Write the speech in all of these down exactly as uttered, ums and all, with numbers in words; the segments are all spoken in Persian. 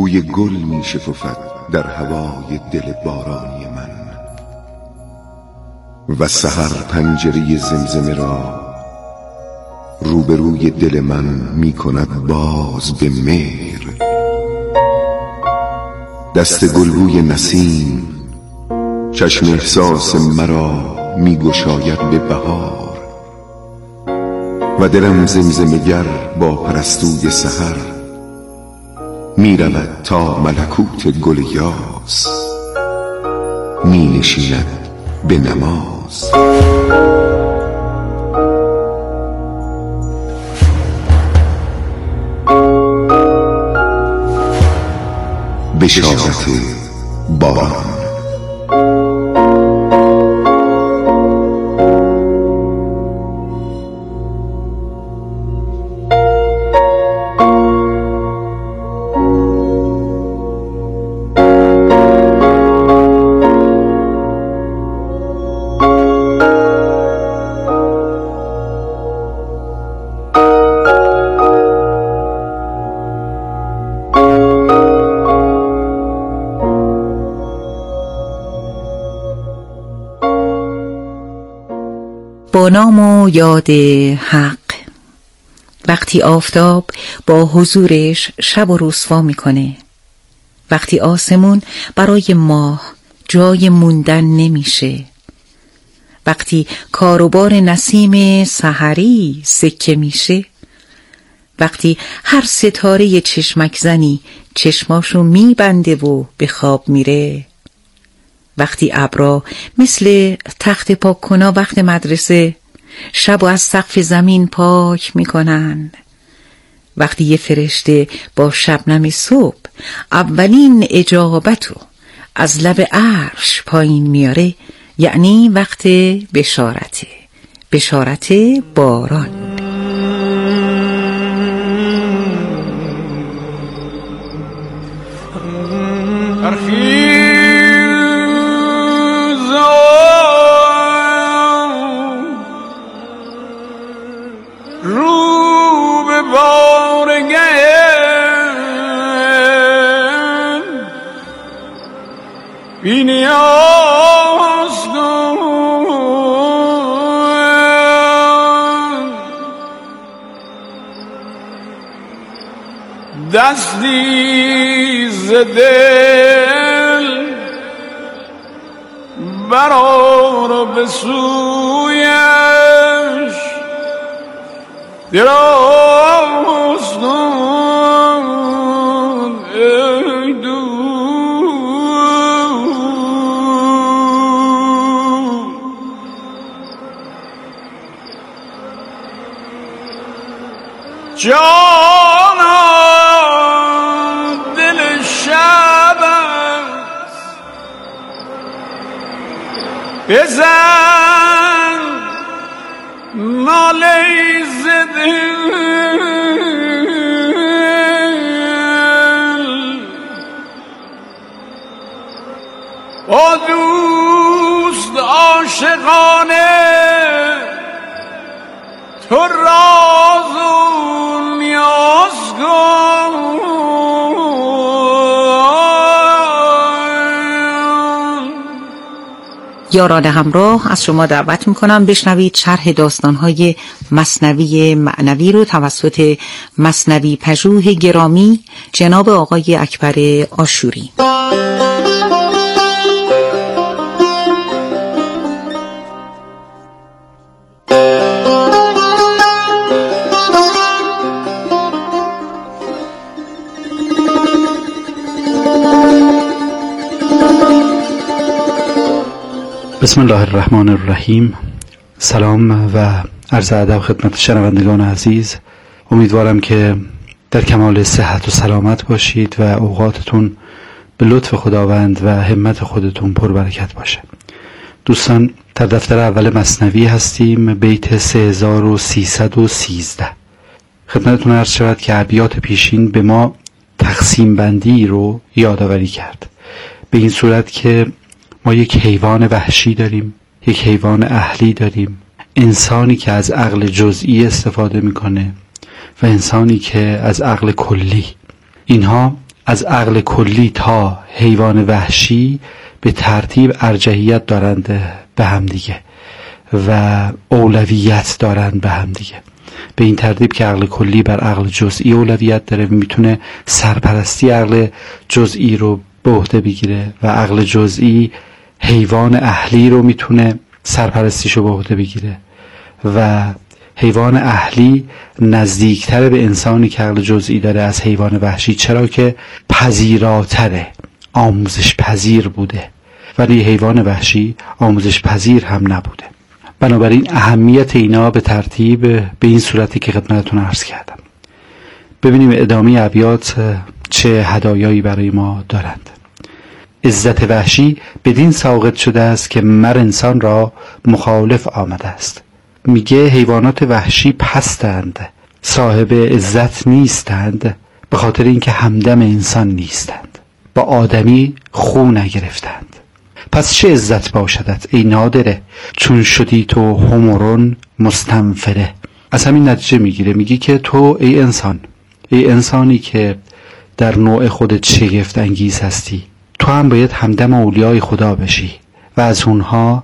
بوی گل می شکفد در هوای دل بارانی من و سحر پنجره زمزمه را روبروی دل من می کند باز به مهر. دست گلبوی نسیم چشم احساس مرا می گشاید به بهار و دلم زمزمه گر با پرستوی سحر می رود تا ملکوت گل یاس می نشیند به نماز. بشارت باران. با نام و یاد حق. وقتی آفتاب با حضورش شب و رسوا میکنه، وقتی آسمون برای ماه جای موندن نمیشه، وقتی کاروبار نسیم سحری سکه میشه، وقتی هر ستاره چشمک زنی چشماشو میبنده و به خواب میره، وقتی ابرا مثل تخت پاک کنا وقت مدرسه شب و از سقف زمین پاک میکنن، وقتی یه فرشته با شبنم صبح اولین اجابتو از لب عرش پایین میاره، یعنی وقت بشارته، بشارت باران. دستی ز دل برآر به سویش، دراز کن ای دور. جانا دل شب است، بزن ناله ز دل، با دوست عاشقانه تو راز و نیاز کن. یاران همراه، از شما دعوت میکنم بشنوید شرح داستانهای مثنوی معنوی رو توسط مثنوی پژوه گرامی جناب آقای اکبر آشوری. بسم الله الرحمن الرحیم. سلام و عرض ادب خدمت شنوندگان عزیز. امیدوارم که در کمال صحت و سلامت باشید و اوقاتتون به لطف خداوند و همت خودتون پربرکت باشه. دوستان، در دفتر اول مثنوی هستیم، بیت سه هزار و سیصد و سیزده. خدمتتون عرض شود که ابیات پیشین به ما تقسیم بندی رو یادآوری کرد، به این صورت که ما یک حیوان وحشی داریم، یک حیوان اهلی داریم، انسانی که از عقل جزئی استفاده میکنه و انسانی که از عقل کلی. اینها از عقل کلی تا حیوان وحشی به ترتیب ارجحیت دارند به هم دیگه و اولویت دارند به هم دیگه، به این ترتیب که عقل کلی بر عقل جزئی اولویت داره و میتونه سرپرستی عقل جزئی رو به عهده بگیره و عقل جزئی حیوان اهلی رو میتونه سرپرستیشو به عهده بگیره و حیوان اهلی نزدیکتر به انسانی که عقل جزئی داره از حیوان وحشی، چرا که پذیراتره، آموزش پذیر بوده، ولی حیوان وحشی آموزش پذیر هم نبوده. بنابراین اهمیت اینا به ترتیب به این صورتی که خدمتتون عرض کردم. ببینیم ادامه ابیات چه هدایایی برای ما دارند. عزت وحشی بدین ساقط شده است که مر انسان را مخالف آمده است. میگه حیوانات وحشی پستند، صاحب عزت نیستند، به خاطر اینکه همدم انسان نیستند، با آدمی خو نگرفتند. پس چه عزت باشدت ای نادره، چون شدی تو همرون مستنفره. از همین نتیجه میگیره، میگی که تو ای انسان، ای انسانی که در نوع خودت شگفت انگیز هستی، تو هم باید همدم اولیای خدا بشی و از اونها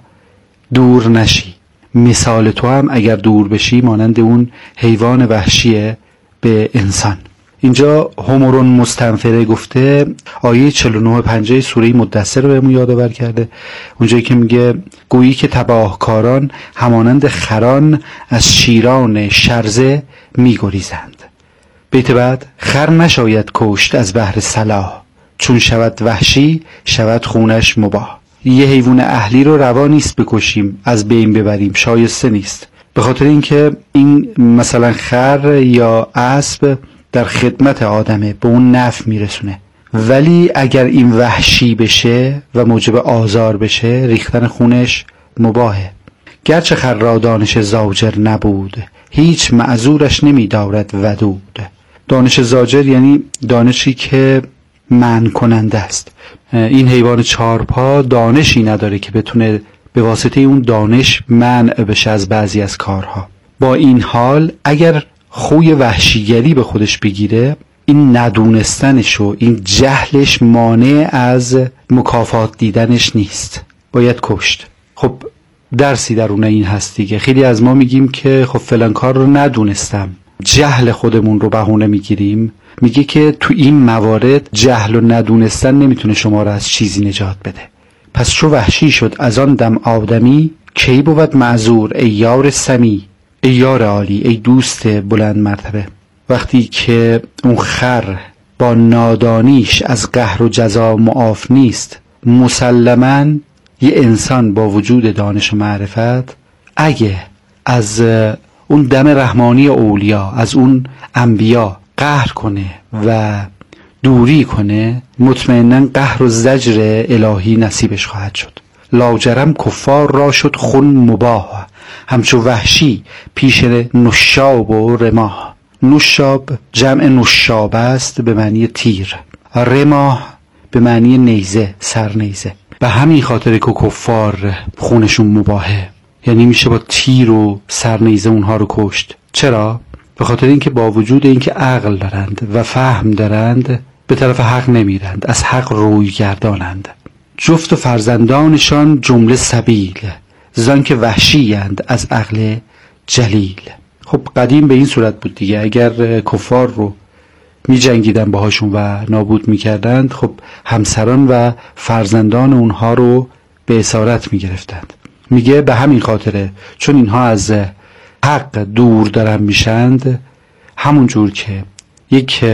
دور نشی. مثال تو هم اگر دور بشی مانند اون حیوان وحشیه به انسان. اینجا همرون مستنفره گفته، آیه چهل و نه پنجه سوره مدثر رو بهمون یادآور کرده، اونجایی که میگه گویی که تباهکاران همانند خران از شیران شرزه میگریزند. بیت بعد، خر نشاید کشت از بهر صلاح، چون شود وحشی شود خونش مباح. یه حیوان اهلی رو روا نیست بکشیم، از بین ببریم، شایسته نیست، به خاطر اینکه این مثلا خر یا اسب در خدمت آدمه، به اون نفع میرسونه، ولی اگر این وحشی بشه و موجب آزار بشه ریختن خونش مباهه. گرچه خر را دانش زاجر نبود، هیچ معذورش نمی دارد ودود. دانش زاجر یعنی دانشی که منع کننده است. این حیوان چارپا دانشی نداره که بتونه به واسطه اون دانش منع بشه از بعضی از کارها. با این حال اگر خوی وحشیگری به خودش بگیره، این ندونستنش و این جهلش مانع از مکافات دیدنش نیست، باید کشت. خب درسی درونه این هست دیگه. خیلی از ما میگیم که خب فلان کار رو ندونستم، جهل خودمون رو بهونه میگیریم. میگه که تو این موارد جهل و ندونستن نمیتونه شما رو از چیزی نجات بده. پس چو وحشی شد از آن دم آدمی، کی بود معذور ای یار سمی. ای یار عالی، ای دوست بلند مرتبه. وقتی که اون خر با نادانیش از قهر و جزا معاف نیست، مسلماً یه انسان با وجود دانش و معرفت اگه از اون دم رحمانی اولیا، از اون انبیا قهر کنه و دوری کنه، مطمئناً قهر و زجر الهی نصیبش خواهد شد. لاجرم کفار را شد خون مباح، همچو وحشی پیش نشاب و رماه. نشاب جمع نشاب است به معنی تیر، رماه به معنی نیزه، سر نیزه. به همین خاطر که کفار خونشون مباحه، یعنی میشه با تیر و سر نیزه اونها رو کشت. چرا؟ به خاطر اینکه با وجود اینکه عقل دارند و فهم دارند به طرف حق نمیرند، از حق روی گردانند. جفت و فرزندانشان جمله سبیل، زان که وحشیند از عقل جلیل. خب قدیم به این صورت بود دیگه، اگر کفار رو می جنگیدن باهاشون و نابود می کردند، خب همسران و فرزندان اونها رو به اسارت می گرفتند. میگه به همین خاطره، چون اینها از حق دور دارن میشند، همون جور که یک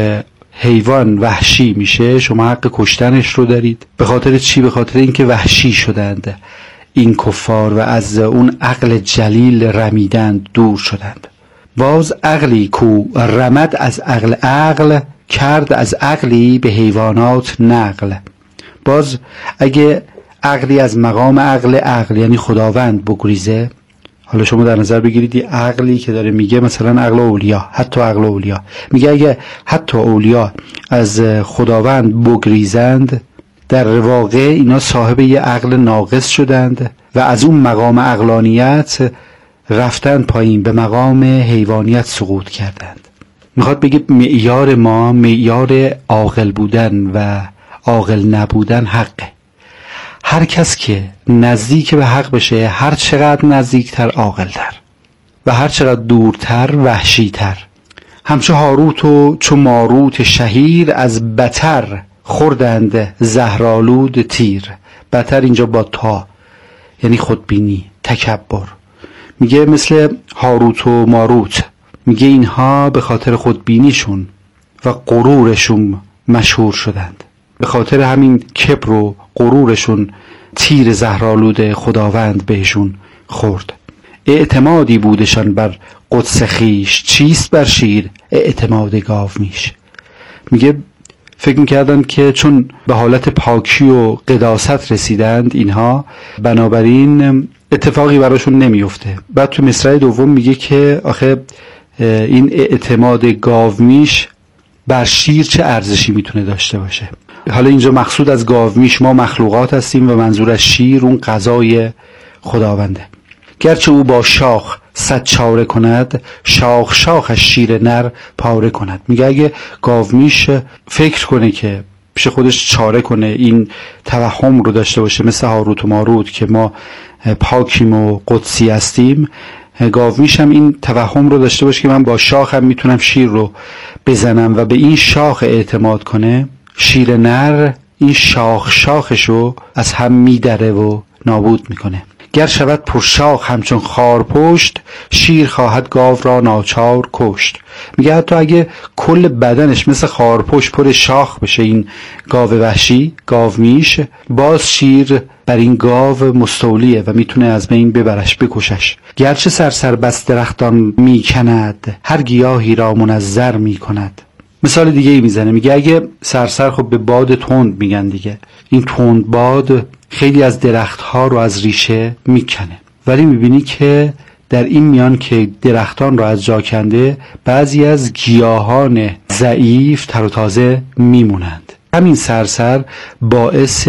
حیوان وحشی میشه شما حق کشتنش رو دارید. به خاطر چی؟ به خاطر اینکه وحشی شدند این کفار و از اون عقل جلیل رمیدند، دور شدند. باز عقلی کو رمد از عقل، عقل کرد از عقلی به حیوانات نقل. باز اگه عقلی از مقام عقل عقل یعنی خداوند بگریزه، حالا شما در نظر بگیرید یه عقلی که داره میگه مثلا عقل اولیا، حتی عقل اولیا، میگه اگه حتی اولیا از خداوند بگریزند، در واقع اینا صاحب یه عقل ناقص شدند و از اون مقام عقلانیت رفتن پایین، به مقام حیوانیت سقوط کردند. میخواد بگه معیار ما، معیار عاقل بودن و عاقل نبودن حقه. هر کس که نزدیک به حق بشه، هر چقدر نزدیکتر عاقل‌تر و هر چقدر دورتر وحشی‌تر. همچو هاروت و چو ماروت شهیر، از بتر خوردند زهرآلود تیر. بتر اینجا با تا یعنی خودبینی، تکبر. میگه مثل هاروت و ماروت، میگه اینها به خاطر خودبینیشون و غرورشون مشهور شدند. به خاطر همین کبر و غرورشون تیر زهرآلود خداوند بهشون خورد. اعتمادی بودشان بر قدس خیش، چیست بر شیر اعتماد گاومیش. میگه فکر میکردن که چون به حالت پاکی و قداست رسیدند اینها، بنابراین اتفاقی براشون نمیفته. بعد تو مصرع دوم میگه که آخه این اعتماد گاومیش بر شیر چه ارزشی میتونه داشته باشه. حالا اینجا مقصود از گاومیش ما مخلوقات هستیم و منظور از شیر اون غذای خداونده. گرچه او با شاخ صد چاره کند، شاخ شاخش شیر نر پاره کند. میگه اگه گاومیش فکر کنه که پیش خودش چاره کنه، این توهم رو داشته باشه مثل هاروت و ماروت که ما پاکیم و قدسی هستیم، گاومیش هم این توهم رو داشته باشه که من با شاخم میتونم شیر رو بزنم و به این شاخ اعتماد کنه، شیر نر این شاخ شاخشو از هم میدره و نابود میکنه. گر شود پر شاخ همچون خار پشت، شیر خواهد گاو را ناچار کشت. میگه حتی اگه کل بدنش مثل خارپشت پر شاخ بشه این گاو وحشی، گاو میش، باز شیر بر این گاو مستولیه و میتونه از بین ببرش، بکشش. گرچه سرسر بس درختان میکند، هر گیاهی را منظر میکند. مثال دیگه ای میزنه، میگه اگه سرسر، خب به باد تند میگن دیگه، این تند باد خیلی از درختها رو از ریشه میکنه، ولی میبینی که در این میان که درختان رو از جا کنده، بعضی از گیاهان ضعیف تر و تازه میمونند. همین سرسر باعث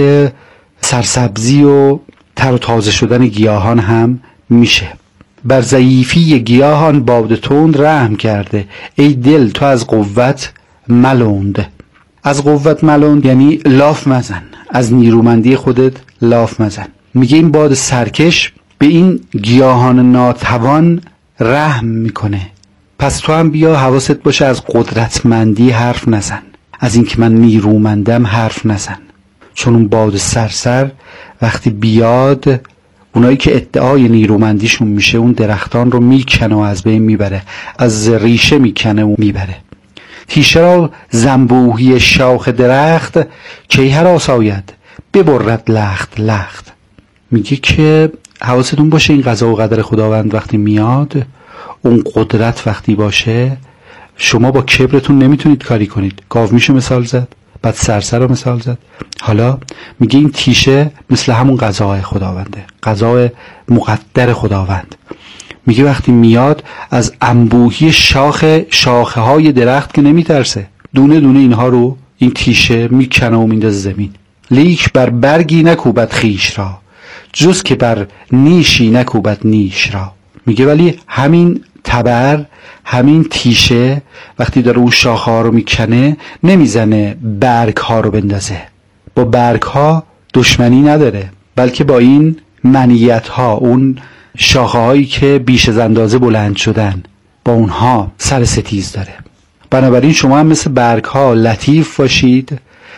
سرسبزی و تر و تازه شدن گیاهان هم میشه. بر ضعیفی گیاهان باد تند رحم کرده، ای دل تو از قوت ملوند. از قوت ملوند یعنی لاف مزن، از نیرومندی خودت لاف مزن. میگه این باد سرکش به این گیاهان ناتوان رحم میکنه، پس تو هم بیا حواست باشه از قدرتمندی حرف نزن، از اینکه من نیرومندم حرف نزن، چون اون باد سرسر وقتی بیاد اونایی که ادعای نیرومندیشون میشه اون درختان رو میکنه و از بین میبره، از ریشه میکنه و میبره. تیشه را زنبوهی شاخ درخت، کی هراس آید ببرد لخت لخت. میگه که حواستون باشه این قضا و قدر خداوند وقتی میاد، اون قدرت وقتی باشه، شما با کبرتون نمیتونید کاری کنید. گاومیشو مثال زد، بعد سرسر رو مثال زد. حالا میگه این تیشه مثل همون قضای خداونده، قضای مقدر خداوند. میگه وقتی میاد از انبوهی شاخ شاخه های درخت که نمیترسه، دونه دونه اینها رو این تیشه میکنه و میندازه زمین. لیک بر برگی نکوبد خیش را، جز که بر نیشی نکوبد نیش را. میگه ولی همین تبر، همین تیشه وقتی داره اون شاخه ها رو میکنه، نمیزنه برگ ها رو بندازه. با برگ ها دشمنی نداره، بلکه با این منیت ها، اون شاخه هایی که بیش از اندازه بلند شدن، با اونها سر ستیز داره. بنابراین شما هم مثل برگ ها لطیف باشید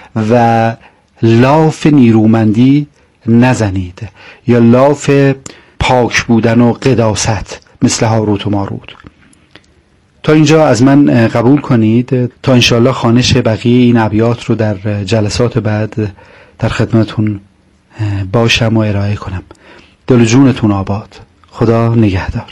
و لاف نیرومندی نزنید، یا لاف پاک بودن و قداست مثل هاروت و ماروت. تا اینجا از من قبول کنید تا انشاءالله خوانش بقیه این ابیات رو در جلسات بعد در خدمتون باشم و ارائه کنم. دل و جونتون آباد. خدا نگهدار.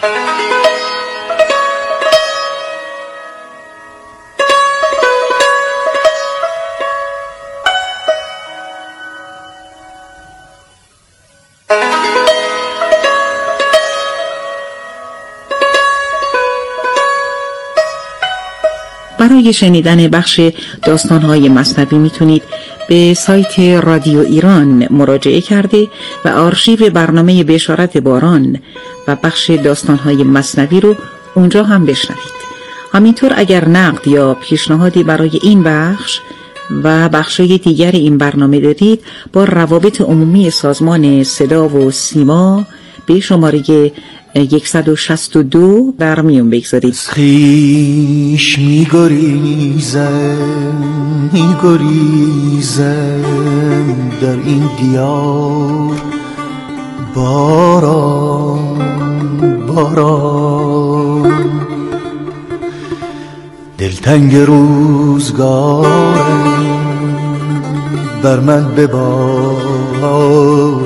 برای شنیدن بخش داستان‌های مثنوی میتونید به سایت رادیو ایران مراجعه کرده و آرشیو برنامه بشارت باران و بخش داستان‌های مثنوی رو اونجا هم بشنوید. همینطور اگر نقد یا پیشنهادی برای این بخش و بخشای دیگر این برنامه دارید با روابط عمومی سازمان صدا و سیما به شماره صد و شصت و دو در میون بگذارید. خیش میگریزم میگریزم در این دیار، باران باران دلتنگ روزگارم بر من ببار،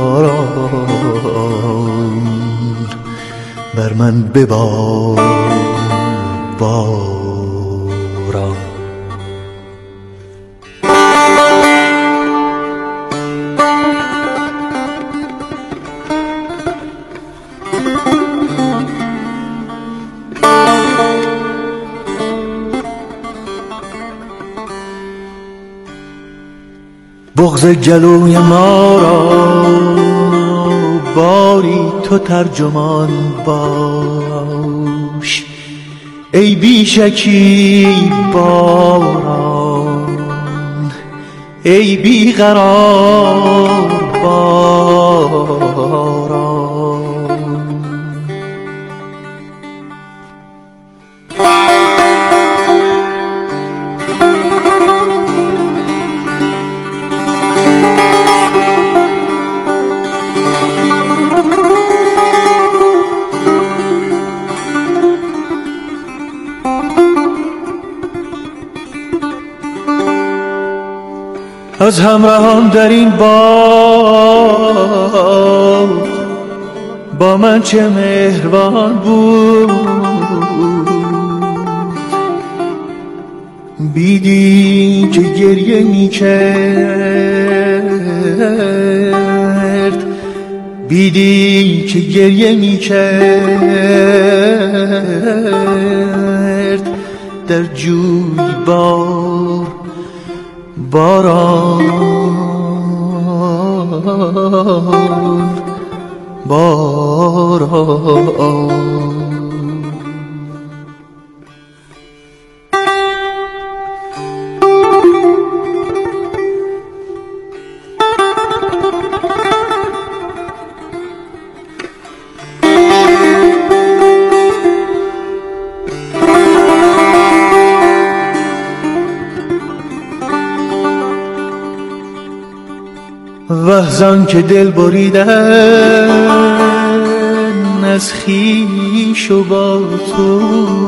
باران بر من ببار، باران. بغض جلوی ما را باری تو ترجمان باش، ای بیشکی باران، ای بیقرار باران. از همراهان در این باغ با من چه مهربان بود، بیدی که گریه می کرد، بیدی که گریه می کرد در جوی بار، باران باران. وحزان که دل بریدن از خویش و با تو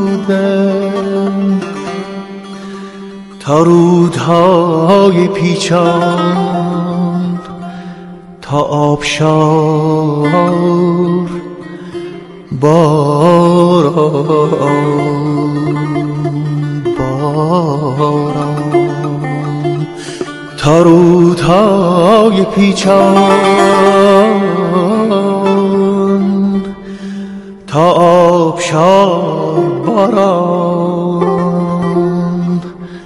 بودن، تا رودهای پیچان تا آبشار، باران باران، تا رودهای پیچان تا آبشار، باران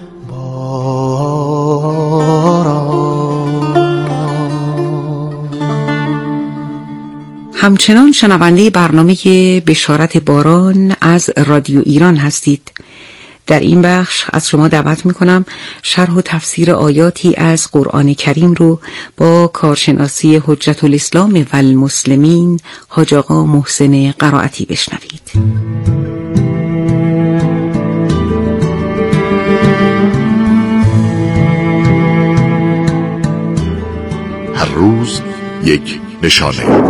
باران. همچنان شنونده برنامه بشارت باران از رادیو ایران هستید. در این بخش از شما دعوت میکنم شرح و تفسیر آیاتی از قرآن کریم رو با کارشناسی حجت الاسلام و المسلمین حاج آقا محسن قرائتی بشنوید. هر روز یک نشانه.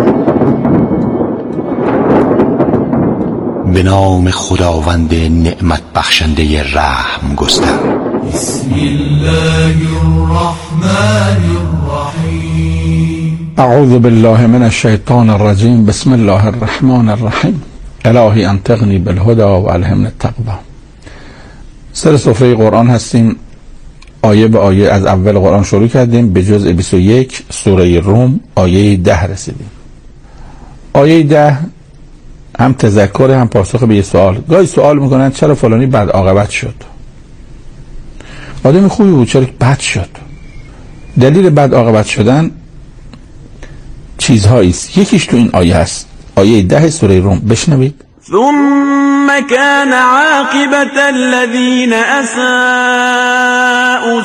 به نام خداوند نعمت بخشنده رحم گستر. بسم الله الرحمن الرحیم. اعوذ بالله من الشیطان الرجیم. بسم الله الرحمن الرحیم. الهی انطقنی بالهدى و الهمنی التقوی. سر سفره قرآن هستیم. آیه به آیه از اول قرآن شروع کردیم، به جزء بیست و یک سوره روم آیه ده رسیدیم. آیه ده هم تذکر هم پاسخ به یه سوال. گاهی سوال میکنن چرا فلانی بد عاقبت شد، آدم خوبی بود چرا بد شد؟ دلیل بد عاقبت شدن چیزهایی است، یکیش تو این آیه هست، آیه ده سوره روم. بشنوید. ثم كان عاقبة الذين أساءوا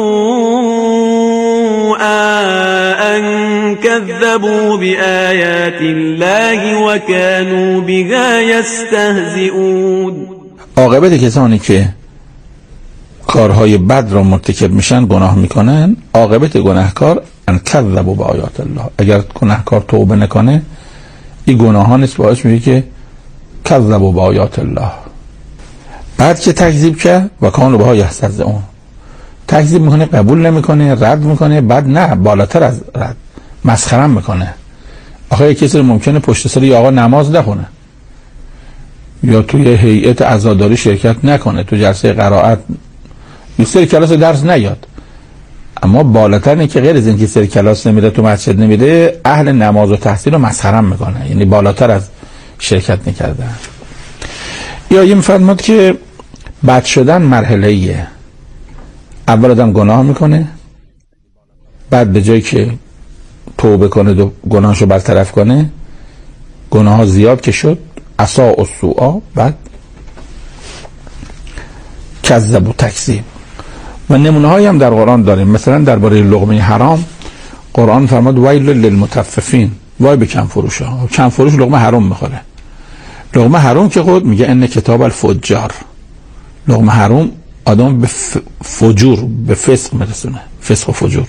السوء أن كذبوا بآيات الله وكانوا بها يستهزئون. عاقبت کسانی که کارهای بد را مرتکب میشن، گناه میکنن، عاقبت گناهکار ان کذبوا بآیات الله. اگر گناهکار توبه نکنه، این گناهان است باعث میشه که کذبوا بآیات الله. بعد که تکذیب کرد و کانوا بها یستهزئون، تکذیب میکنه، قبول نمیکنه، رد میکنه، بعد نه بالاتر از رد مسخره میکنه. آخه کسی ممکنه پشت سر آقا نماز نخونه یا توی هیئت عزاداری شرکت نکنه، تو جلسه قرائت یه سری کلاس درس نیاد، اما بالاتر اینه که غیر از اینکه سری کلاس نمیره، تو مسجد نمیره، اهل نماز و تحصیل رو مسخره میکنه، یعنی بالاتر از شرکت نکردن. یا این فرمود که بد شدن مرحله ایه. اول آدم گناه میکنه، بعد به جایی که توبه کنه و گناهشو برطرف کنه، گناه ها زیاد که شد، اساء السوء، بعد کذب و تکذیب. و نمونه هایی هم در قرآن داریم. مثلا درباره لقمه حرام قرآن فرمود ویل للمطففین، وای به کم فروش ها. کم فروش لقمه حرام میخوره. لقمه حرام که خود میگه ان کتاب الفجار، لقمه حرام آدم به فجور، به فسق میرسونه، فسق و فجور.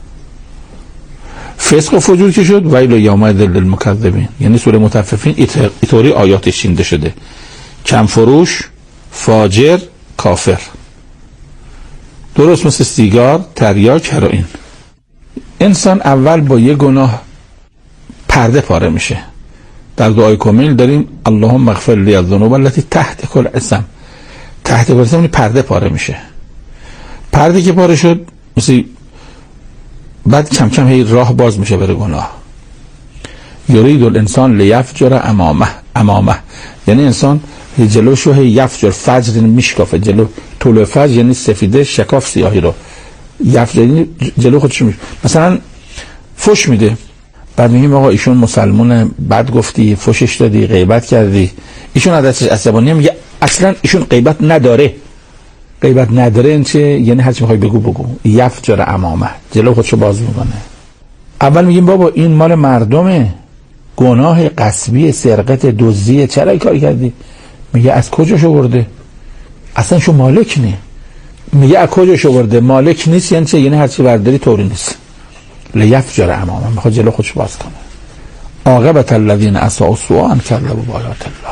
فسق و فجور که شد ویل یومئذ للمکذبین، یعنی سوره مطففین اینطوری آیاتش چینده شده: کم فروش، فاجر، کافر. درست مثل سیگار، تریاک، هروئین. انسان اول با یه گناه پرده پاره میشه. در دعای کمیل داریم اللهم اغفر لی الذنوب التي تحت کل اسم. تحت کل اسم پرده پاره میشه. پرده که پاره شد، مثل بعد کم کم هی راه باز میشه برای گناه. یرید الانسان لیفجر امامه، امامه یعنی انسان جلوشو هی یفجر، فجر میشکافه، جلو طول فجر یعنی سفیده شکاف سیاهی رو، یفجر یعنی جلو خودش میشه. مثلا فش میده، بعد میگیم آقا ایشون مسلمونه، بعد گفتی، فشش دادی، غیبت کردی. ایشون ازش عصبانی میگه اصلا ایشون غیبت نداره. غیبت نداره این چه؟ یعنی هرچی میخوای بگو بگو. یفجر امامه، جلو خودشو باز میکنه. اول میگیم بابا این مال مردمه، گناه قصبی، سرقت، دزدی، چرا این کاری کردی؟ میگه از کجا شو برده؟ اصلا شو مالک نی. میگه از کجا شو برده؟ مالک نیست یعنی چه؟ یعنی هرچی برداری طوری نیست. لیفجر امامه، میخواد جلو خودش باز کنه. عاقبت الذین اساءوا السوء ان کذبوا بآیات الله.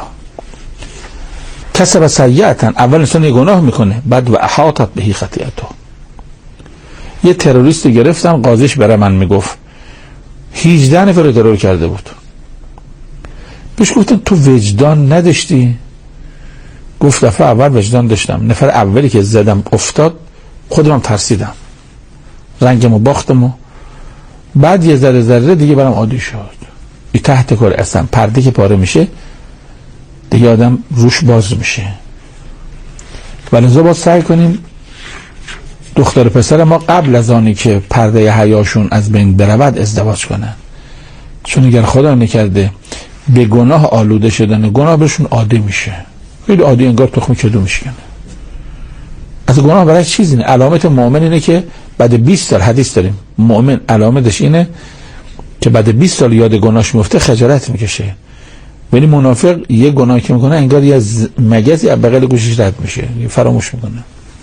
کسب سیئة، اول انسان یه گناه میکنه، بعد و احاطت بهی خطیئته. یه تروریست گرفتم، قاضیش برای من میگفت هجده نفر ترور کرده بود. بهش گفتم تو وجدان نداشتی؟ گفت دفعه اول وجدان داشتم، نفر اولی که زدم افتاد خودم ترسیدم، رنگمو باختمو، بعد یه ذره ذره دیگه برام عادی شد. این تحت کار اصلا پرده که پاره میشه دیگه آدم روش باز میشه. ولذا باید سعی کنیم دختر پسر ما قبل از آنی که پرده حیاشون از بین برود ازدواج کنن، چون اگر خدا نکرده به گناه آلوده شدن، گناه بهشون عادی میشه، خیلی عادی، انگار تخم کدو میشکنه. از گناه برای چیزی نه. علامت مؤمن اینه که بعد بیست سال، حدیث داریم، مؤمن علامتش اینه که بعد بیست سال یاد گناهش میفته خجالت میکشه. ولی منافق یه گناهی که میکنه انگار یه مگزی از بغل گوشش رد میشه، فراموش میکنه.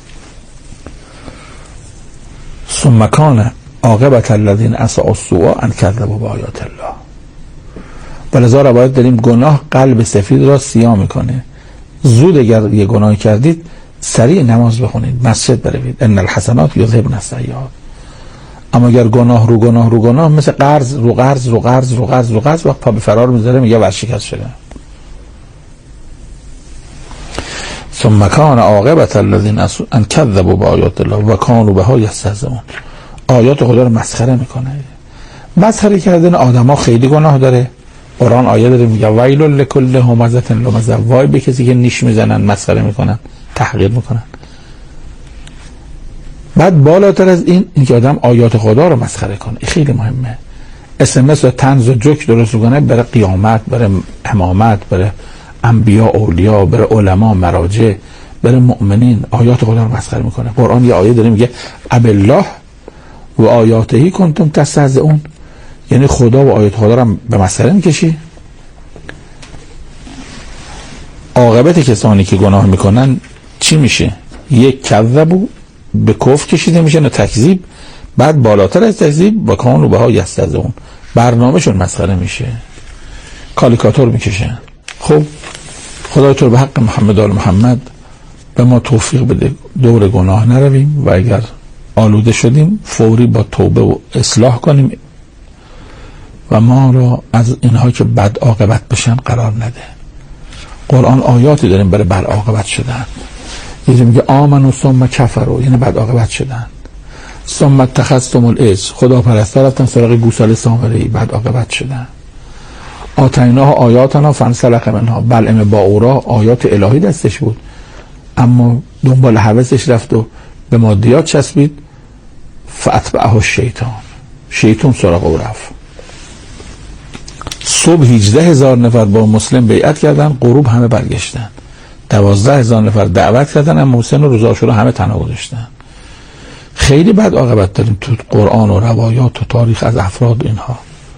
ثم کان عاقبت الذین اساءوا السوء ان کذبوا بآیات الله. ولذا روایت داریم گناه قلب سفید را سیاه میکنه. زود اگر یه گناهی کردید سریع نماز بخونید، مسجد بروید، ان الحسنات یذهبن السیئات. اما اگر گناه رو گناه رو گناه، مثل قرض رو قرض رو قرض رو قرض رو قرض، وقت پا به فرار میذاره، میگه ورشکست شده. ثم کان عاقبت الذین اساءوا ان کذبوا بآیات الله و کانوا بها یستهزئون. آیات خدا رو مسخره میکنه. مسخره کردن آدما خیلی گناه داره. قرآن آیه داره میگه ویل لکل همزة لمزة، وای به کسی که نیش میزنن، مسخره میکنن، تحقیر میکنن. بعد بالاتر از این اینکه آدم آیات خدا رو مسخره کنه، این خیلی مهمه. اس ام اس و طنز و جوک درست کنه برای قیامت، برای امامت، برای انبیا، اولیا، بره علما، مراجع، بره مؤمنین، آیات خدا رو مسخره میکنه. قرآن یه آیه داره میگه ابالله و آیاتهی کنتم تستهزئون، یعنی خدا و آیات خدا رو به مسخره میکشی. عاقبت کسانی که گناه میکنن چی میشه؟ یک کذبو، به کفر کشیده میشه، نه تکذیب، بعد بالاتر از تکذیب و کانوا بها یستهزئون، برنامه‌شون مسخره میشه، کالیکاتور میکشن. خب خدای تو به حق محمد آل محمد به ما توفیق بده دور گناه نرویم و اگر آلوده شدیم فوری با توبه و اصلاح کنیم و ما را از اینها که بد عاقبت بشن قرار نده. قرآن آیاتی داریم برای بد عاقبت شدن. یه میگه آمنو ثم کفروا، یعنی بد عاقبت شدن. ثم اتخذتم العجل، خدا پرستا رفتن سراغ گوساله سامری، بد عاقبت شدن. آتیناه آیاتنا فانسلخ منها، بلعم باورا آیات الهی دستش بود اما دنبال هوسش رفت و به مادیات چسبید. فاتبعه الشیطان، شیطان سراغ او رفت. صبح هجده هزار نفر با مسلم بیعت کردن، غروب همه برگشتن. دوازده هزار نفر دعوت کردن اما حسین و روز عاشورا همه تنها گذاشتن. خیلی بد عاقبت داریم تو قرآن و روایات و تاریخ از افراد. اینها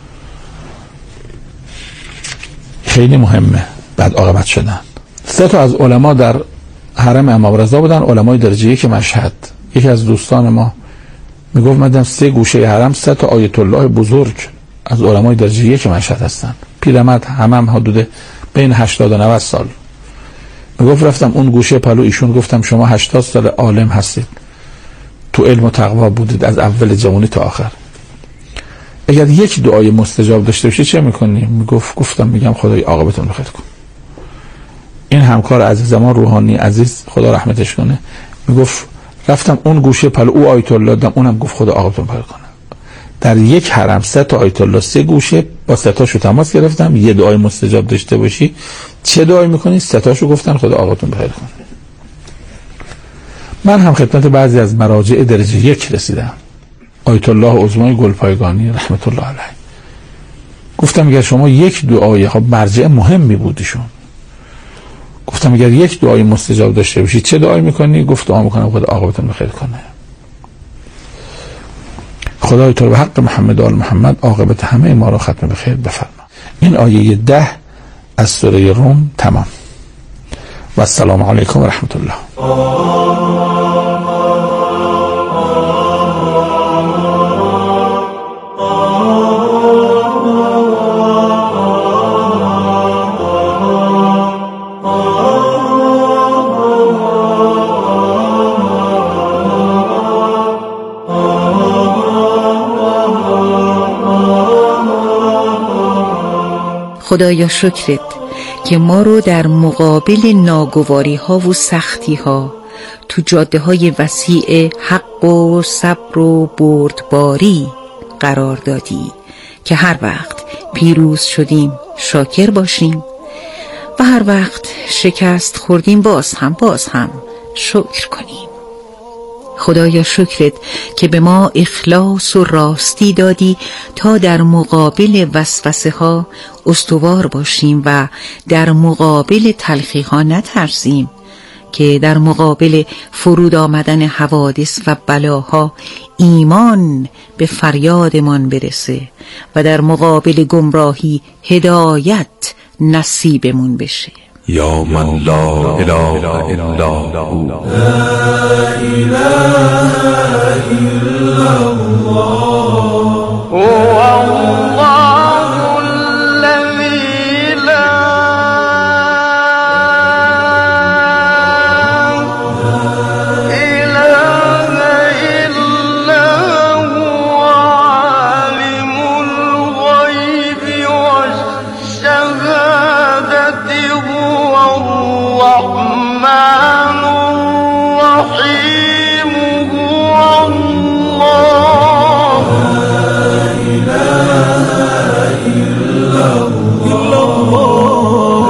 خیلی مهمه بد عاقبت شدن. سه تا از علما در حرم امام رضا بودن، علمای درجه یک مشهد. یکی از دوستان ما میگفت من دیدم سه گوشه حرم سه تا آیت الله بزرگ از علمای درجه یک مشهد هستن، پیرمرد، همه هم حدود بین هشتاد و نود سال. میگفت رفتم اون گوشه پلو ایشون، گفتم شما هشتاد سال عالم هستید، تو علم و تقوا بودید از اول جوانی تا آخر، اگر یک دعای مستجاب داشته باشی چه میکنی؟ میگفت گفتم میگم خدای عاقبتون بخیر کن. این همکار عزیز ما روحانی عزیز خدا رحمتش کنه میگفت رفتم اون گوشه پلو او آیت الله دادم، اونم گفت خدا عاقبتون بخیر کنه. در یک حرم سه تا آیت الله، سه گوشه، با سه تاشو تماس گرفتم. یه دعای مستجاب داشته باشی چه دعایی میکنی؟ سه تاشو گفتن خدا عاقبتون بخیر کنه. من هم خدمت بعضی از مراجع درجه یک رسیدم، آیت الله عظمای گلپایگانی رحمت الله علیه. گفتم اگر شما یک دعای، خب مرجع مهمی بودیشون، گفتم اگر یک دعای مستجاب داشته باشی چه دعایی میکنی؟ گفت دعا میکنم خدا عاقبتون بخیر کنه. خدای تو به حق محمد آل محمد عاقبت همه ما را ختم به خیر بفرما. این آیه ده از سوره روم تمام. و السلام علیکم و رحمت الله. خدایا شکرت که ما رو در مقابل ناگواری ها و سختی ها تو جاده های وسیع حق و صبر و بردباری قرار دادی که هر وقت پیروز شدیم شاکر باشیم و هر وقت شکست خوردیم باز هم باز هم شکر کنیم. خدایا شکرت که به ما اخلاص و راستی دادی تا در مقابل وسوسه ها استوار باشیم و در مقابل تلخی ها نترسیم، که در مقابل فرود آمدن حوادث و بلاها ایمان به فریادمان برسه و در مقابل گمراهی هدایت نصیبمون بشه. یا من لا اله الا هو، لا اله الا الله، هو